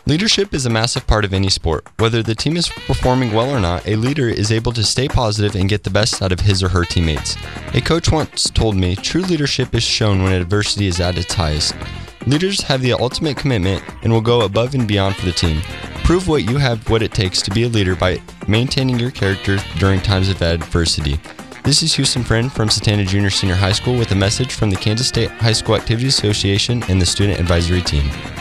Leadership is a massive part of any sport. Whether the team is performing well or not, a leader is able to stay positive and get the best out of his or her teammates. A coach once told me, true leadership is shown when adversity is at its highest. Leaders have the ultimate commitment and will go above and beyond for the team. Prove you have what it takes to be a leader by maintaining your character during times of adversity. This is Houston Friend from Satanta Junior Senior High School with a message from the Kansas State High School Activities Association and the Student Advisory Team.